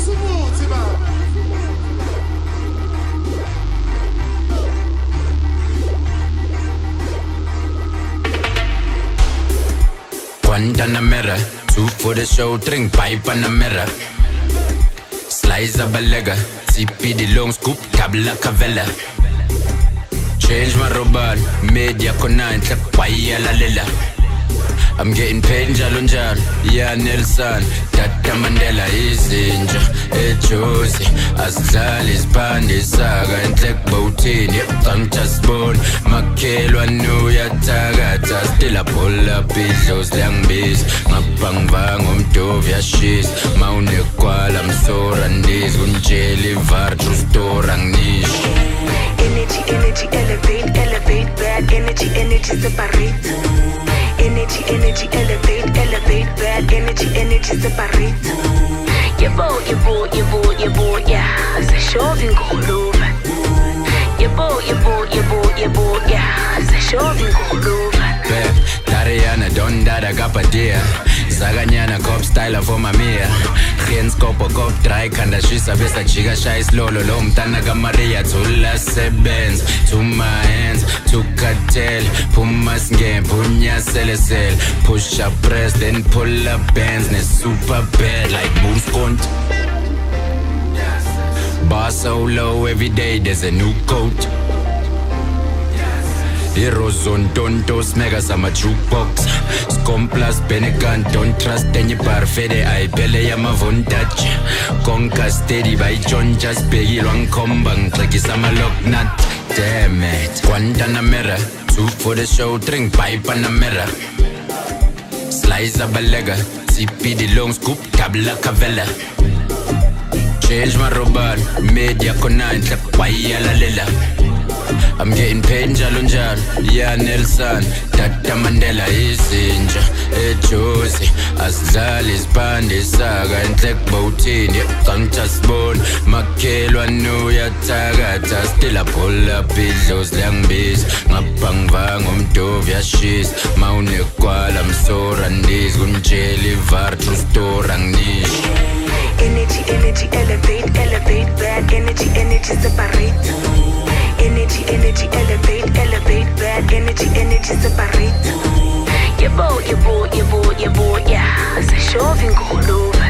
One on the mirror, two for the show, drink pipe on the mirror. Slice up a legger, CP the long scoop, kabla cavella. Change my robot, media kona, check why la lila. I'm getting paid njalo njalo, yeah Nelson, Tata Mandela izinja, ejozi, asidlali isibhande saga, enhlek bowtini, yebhangta sibone, makhelwa nuyathakatha, still I pull up idlozi liyangibiza, ngabhangibanga umdovi yashisa, mawunekwala msorandizi, kunjela ivar, true story anginisho. Energy, energy, elevate, elevate, bad energy, energy separate. Energy, energy, elevate, elevate, bad energy, energy separate. Yebo, yeah, seshoving ngolova. Yebo, yeah, seshoving ngolova. Tariana, don't dada kapadia. Zaganyana cop styler for my mia. Geen skopo kop dry kanda shisa besa chiga shais lolo lo mtana Maria tula sebenz to my hands to cartel pumas game punya selesel push up press then pull up bands ne super bad like moves count. Bar so low every day there's a new coat. Heroes on tontos, megas I'm a jukebox. Scum plus Benegan, don't trust any parfede. I pele ya mavondach. Conquer steady by John, just peggy long combang. Like it's a lock nut. Damn it. One on a mirror, two for the show, drink pipe on a mirror. Slice up a legger, CP the long scoop, kabla cavella. Change my robot, media kona, check why la lila. I'm getting paid njalo njalo, yeah Nelson, Tata Mandela izinja, ejozi, asidlali isibhande saga, enhlek bowtini, yebhangta sibone, makhelwa nuyathakatha, still I pull up idlozi liyangibiza, ngabhangibanga umdovi yashisa, mawunekwala msorandizi, kunjela ivar, true story anginisho. Energy, energy, elevate, elevate, bad energy, energy separate. Energy, energy, elevate, elevate, bad energy, energy separate. Yebo, yeah, seshoving ngolova.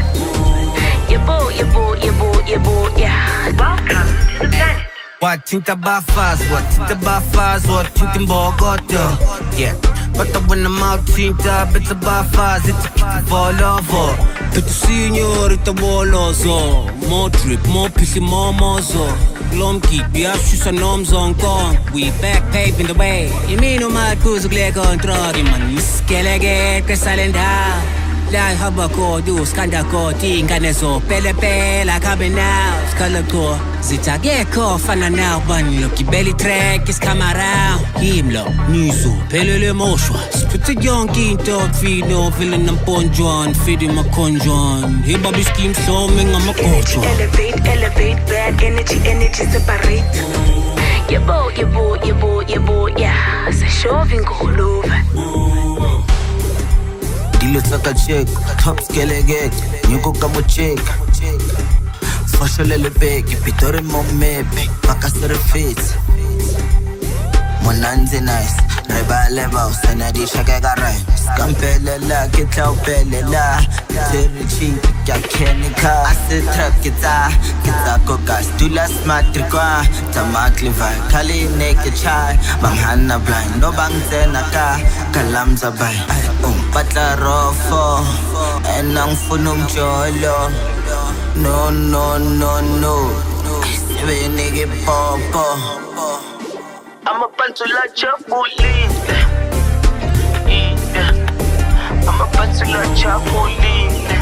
Yebo, yeah. Welcome to the planet. Wathinta bafazi, wathinta imbokodo. Yeah, but when I'm out thinta, it's a bafazi, it's a volovo. It's a señorita wolozo, more drip, more pissy, more mozo. Lom keep yashisa noms on kong. We back paving the way. Imino makuzu glego drug man miskelege kesalenda. La habako do skanda ko tingane so pele kabe now skala ko zitage ko fana now ban loki belly track is come around himlo niso pelele moshwa spit young kinto fino feeling am ponjon feeding my conjon he baby scheme so me ngam ko elevate bad energy separate. Yebo, yeah, seshoving ngolova. Dilo saka check, top scale gag, nyuko kamo check. Fasholele bag, pitore mo mepe, pakasere fit. Monanze nice, reba leba, usanadi shakega right. Skampele la, kitla upele la. Terichi, ya kenika. Ase trap kita koka. Stula smart trikwa, tamakli vai. Kali naked chai, manghana blind. No bang zenaka, kalamza bay. Patla rofo, enang funum jolo. No. Sebe nigga popo. I'm a bunch of la chapulin. I'm a bunch of la chapulin.